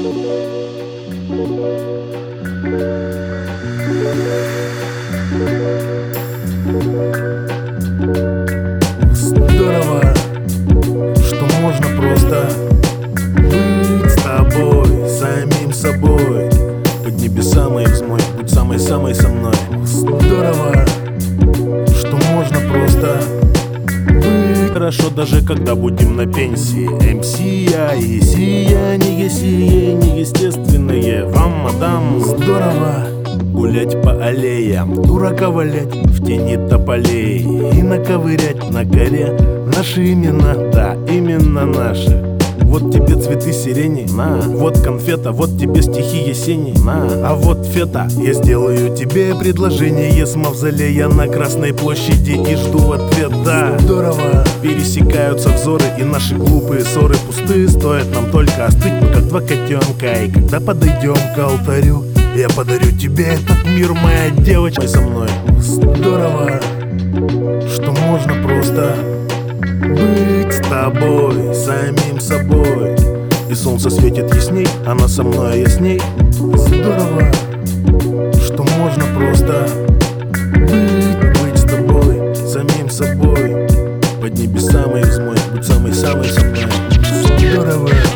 Здорово, что можно просто быть с тобой, самим собой. Под небесам и взмой, будь самой-самой со мной. Здорово, что можно просто быть хорошо, даже когда будем на пенсии. МС, я и сияние неестественное вам, мадам. Здорово гулять по аллеям, дурака валять в тени тополей и наковырять на коре наши имена, да, именно наши. Вот тебе цветы сирени, на. Вот конфета, вот тебе стихи Есени, на. А вот фета, я сделаю тебе предложение с мавзолея на Красной площади и жду ответа. Здорово пересекаются взоры, и наши глупые ссоры пустые. Стоит нам только остыть, мы как два котенка. И когда подойдем к алтарю, я подарю тебе этот мир, моя девочка, со мной. Здорово, что можно просто быть с тобой, самим собой. И солнце светит ясней, она со мной, а я с ней. Здорово, что можно просто быть с тобой, самим собой. Под небесам и взмой, будь самой-самой со мной. Здорово.